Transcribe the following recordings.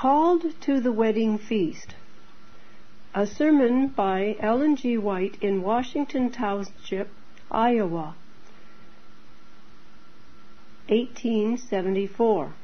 Called to the Wedding Feast. A sermon by Ellen G. White in Washington Township, Iowa, 1874.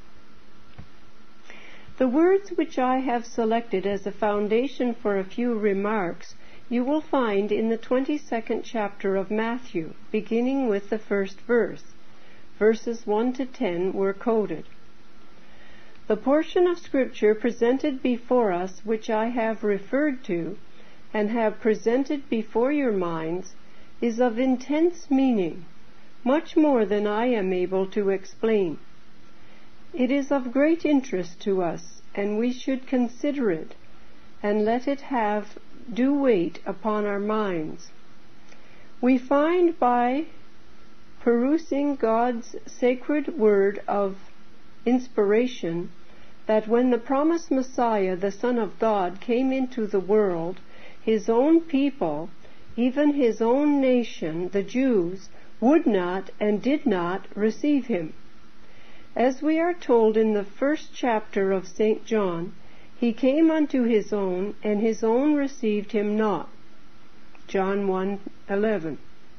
The words which I have selected as a foundation for a few remarks you will find in the 22nd chapter of Matthew, beginning with the first verse. Verses 1 to 10 were quoted. The portion of Scripture presented before us, which I have referred to and have presented before your minds, is of intense meaning, much more than I am able to explain. It is of great interest to us, and we should consider it and let it have due weight upon our minds. We find by perusing God's sacred word of inspiration that when the promised Messiah, the Son of God, came into the world, his own people, even his own nation, the Jews, would not and did not receive him. As we are told in the first chapter of St. John, he came unto his own, and his own received him not. John 1:11.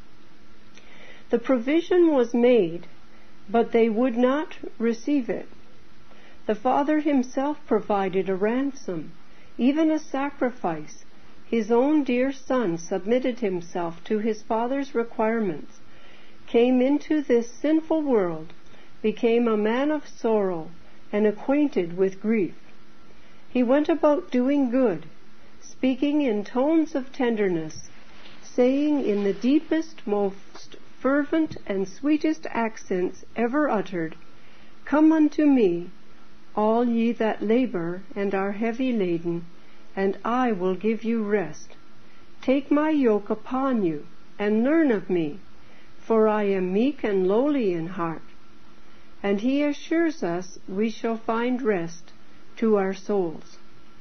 The provision was made, but they would not receive it. The Father himself provided a ransom, even a sacrifice. His own dear Son submitted himself to his Father's requirements, came into this sinful world, became a man of sorrow and acquainted with grief. He went about doing good, speaking in tones of tenderness, saying in the deepest, most fervent and sweetest accents ever uttered, "Come unto me, all ye that labor and are heavy laden, and I will give you rest. Take my yoke upon you, and learn of me, for I am meek and lowly in heart." And he assures us we shall find rest to our souls.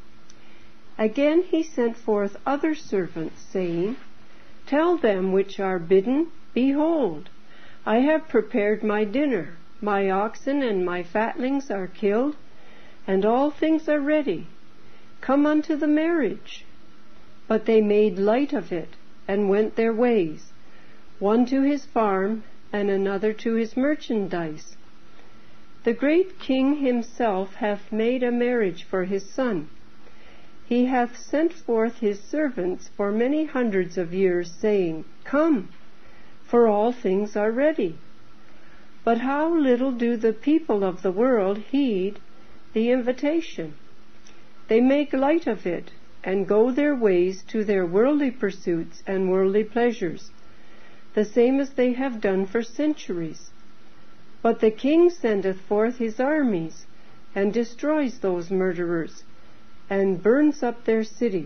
Again he sent forth other servants, saying, "Tell them which are bidden, Behold, I have prepared my dinner. My oxen and my fatlings are killed, and all things are ready. Come unto the marriage." But they made light of it, and went their ways, one to his farm, and another to his merchandise. The great King himself hath made a marriage for his Son. He hath sent forth his servants for many hundreds of years, saying, "Come, for all things are ready." But how little do the people of the world heed the invitation. They make light of it, and go their ways to their worldly pursuits and worldly pleasures, the same as they have done for centuries. But the King sendeth forth his armies, and destroys those murderers, and burns up their city.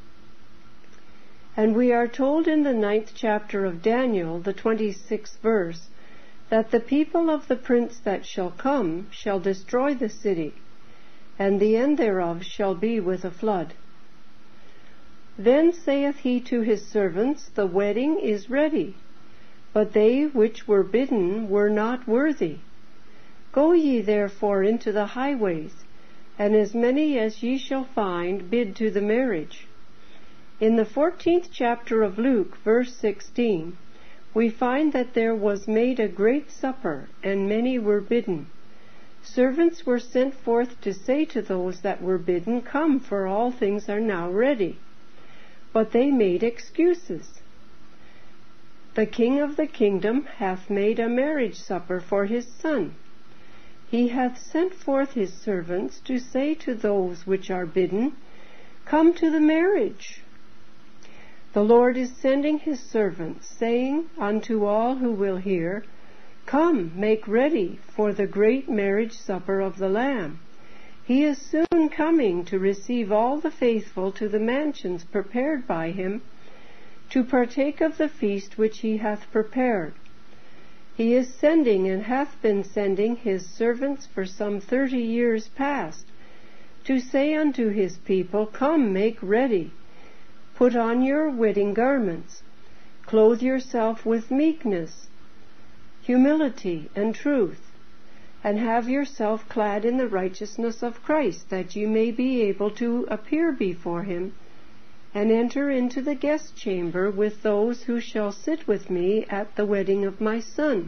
And we are told in the 9th chapter of Daniel, the 26th verse, that the people of the prince that shall come shall destroy the city, and the end thereof shall be with a flood. Then saith he to his servants, The wedding is ready, but they which were bidden were not worthy. Go ye therefore into the highways, and as many as ye shall find, bid to the marriage. In the 14th chapter of Luke, verse 16, we find that there was made a great supper, and many were bidden. Servants were sent forth to say to those that were bidden, "Come, for all things are now ready." But they made excuses. The King of the kingdom hath made a marriage supper for his Son. He hath sent forth his servants to say to those which are bidden, "Come to the marriage." The Lord is sending his servants, saying unto all who will hear, "Come, make ready for the great marriage supper of the Lamb. He is soon coming to receive all the faithful to the mansions prepared by him, to partake of the feast which he hath prepared." He is sending and hath been sending his servants for some 30 years past, to say unto his people, "Come, make ready. Put on your wedding garments. Clothe yourself with meekness, humility, and truth, and have yourself clad in the righteousness of Christ, that you may be able to appear before him, and enter into the guest chamber with those who shall sit with me at the wedding of my Son.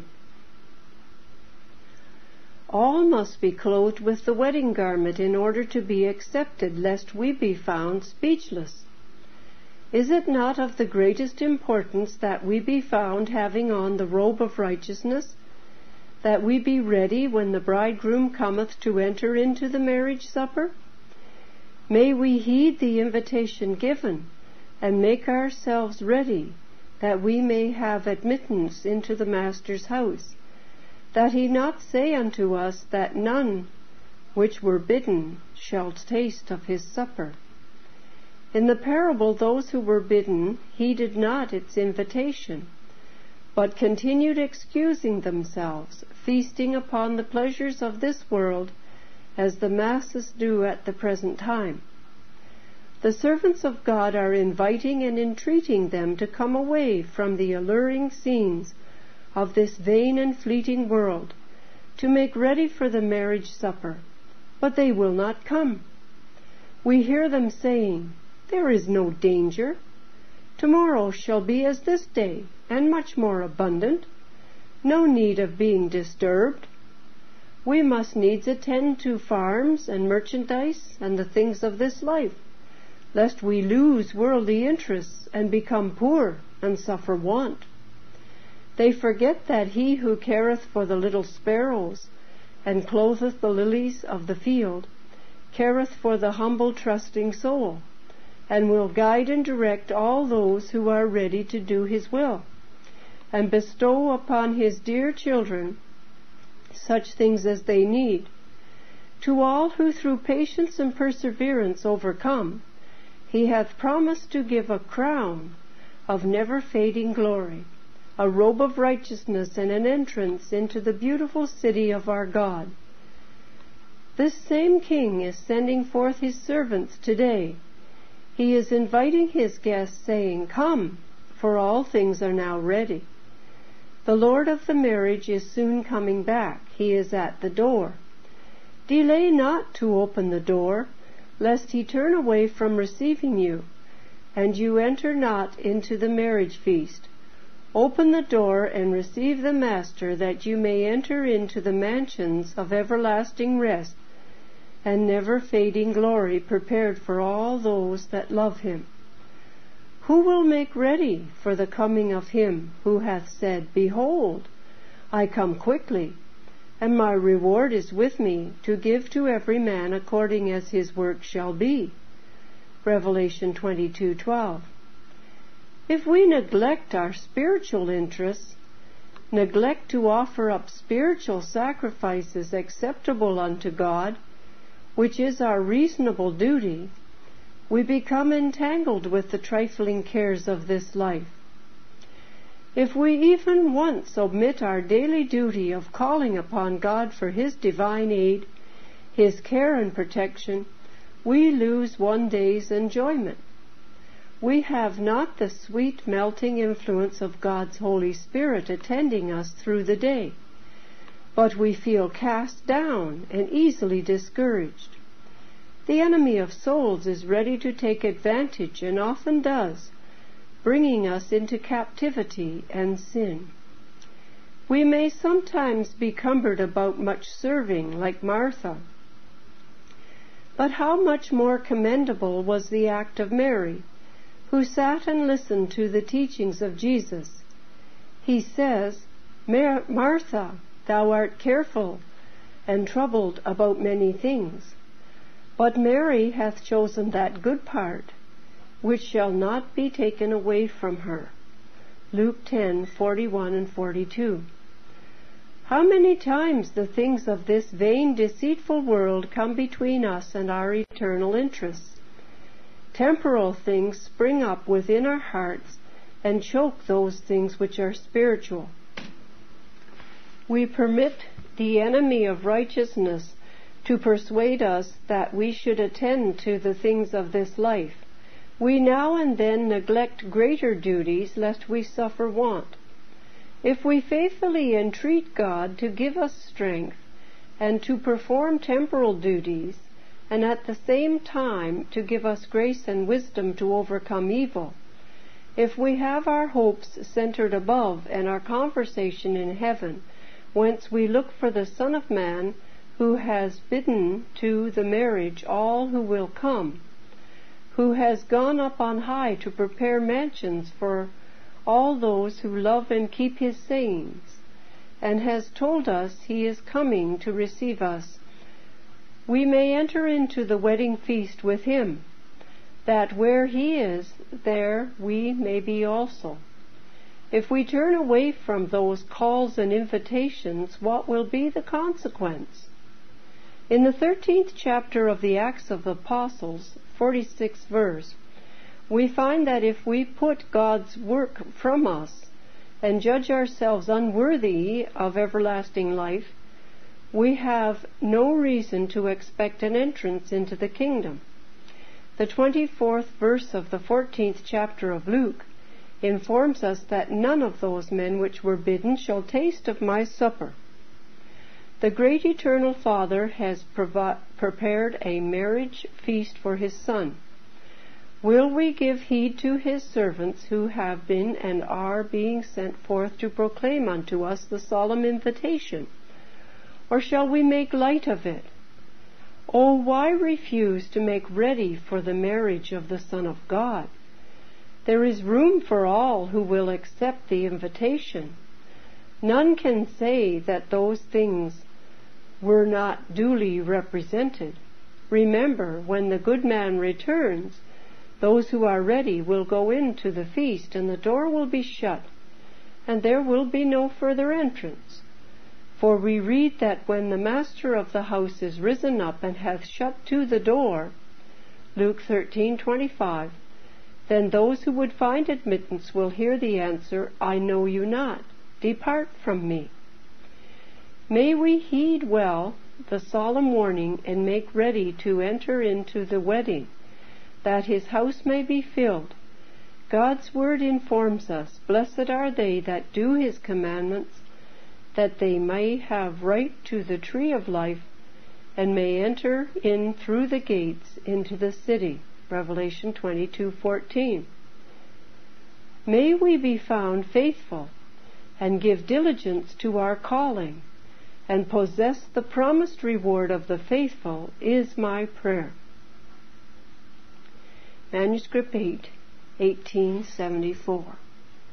All must be clothed with the wedding garment in order to be accepted, lest we be found speechless. Is it not of the greatest importance that we be found having on the robe of righteousness, that we be ready when the bridegroom cometh to enter into the marriage supper? May we heed the invitation given, and make ourselves ready, that we may have admittance into the Master's house, that he not say unto us that none which were bidden shall taste of his supper. In the parable, those who were bidden heeded not its invitation, but continued excusing themselves, feasting upon the pleasures of this world, as the masses do at the present time. The servants of God are inviting and entreating them to come away from the alluring scenes of this vain and fleeting world, to make ready for the marriage supper, but they will not come. We hear them saying, "There is no danger. Tomorrow shall be as this day, and much more abundant. No need of being disturbed. We must needs attend to farms and merchandise and the things of this life, lest we lose worldly interests and become poor and suffer want." They forget that he who careth for the little sparrows and clotheth the lilies of the field careth for the humble trusting soul, and will guide and direct all those who are ready to do his will, and bestow upon his dear children such things as they need. To all who through patience and perseverance overcome, he hath promised to give a crown of never-fading glory, a robe of righteousness, and an entrance into the beautiful city of our God. This same King is sending forth his servants today. He is inviting his guests, saying, "Come, for all things are now ready." The Lord of the marriage is soon coming back. He is at the door. Delay not to open the door, lest he turn away from receiving you, and you enter not into the marriage feast. Open the door and receive the Master, that you may enter into the mansions of everlasting rest and never-fading glory, prepared for all those that love him. Who will make ready for the coming of him who hath said, "Behold, I come quickly, and my reward is with me, to give to every man according as his work shall be." Revelation 22:12. If we neglect our spiritual interests, neglect to offer up spiritual sacrifices acceptable unto God, which is our reasonable duty, we become entangled with the trifling cares of this life. If we even once omit our daily duty of calling upon God for his divine aid, his care and protection, we lose one day's enjoyment. We have not the sweet melting influence of God's Holy Spirit attending us through the day, but we feel cast down and easily discouraged. The enemy of souls is ready to take advantage, and often does, bringing us into captivity and sin. We may sometimes be cumbered about much serving, like Martha. But how much more commendable was the act of Mary, who sat and listened to the teachings of Jesus. He says, "Martha, thou art careful and troubled about many things, but Mary hath chosen that good part, which shall not be taken away from her." Luke 10:41 and 42. How many times the things of this vain, deceitful world come between us and our eternal interests. Temporal things spring up within our hearts and choke those things which are spiritual. We permit the enemy of righteousness to persuade us that we should attend to the things of this life. We now and then neglect greater duties, lest we suffer want. If we faithfully entreat God to give us strength and to perform temporal duties, and at the same time to give us grace and wisdom to overcome evil, if we have our hopes centered above and our conversation in heaven, whence we look for the Son of Man, who has bidden to the marriage all who will come, who has gone up on high to prepare mansions for all those who love and keep his sayings, and has told us he is coming to receive us, we may enter into the wedding feast with him, that where he is, there we may be also. If we turn away from those calls and invitations, what will be the consequence? In the 13th chapter of the Acts of the Apostles, 46th verse, we find that if we put God's work from us and judge ourselves unworthy of everlasting life, we have no reason to expect an entrance into the kingdom. The 24th verse of the 14th chapter of Luke informs us that none of those men which were bidden shall taste of my supper. The great eternal Father has prepared a marriage feast for his Son. Will we give heed to his servants who have been and are being sent forth to proclaim unto us the solemn invitation? Or shall we make light of it? Oh, why refuse to make ready for the marriage of the Son of God? There is room for all who will accept the invitation. None can say that those things were not duly represented. Remember, when the good man returns, those who are ready will go into the feast, and the door will be shut, and there will be no further entrance. For we read that when the master of the house is risen up and hath shut to the door, Luke 13:25, then those who would find admittance will hear the answer, I know you not, depart from me. May we heed well the solemn warning and make ready to enter into the wedding, that his house may be filled. God's word informs us, blessed are they that do his commandments, that they may have right to the tree of life, and may enter in through the gates into the city. Revelation 22:14. May we be found faithful, and give diligence to our calling, and possess the promised reward of the faithful, is my prayer. Manuscript 8, 1874.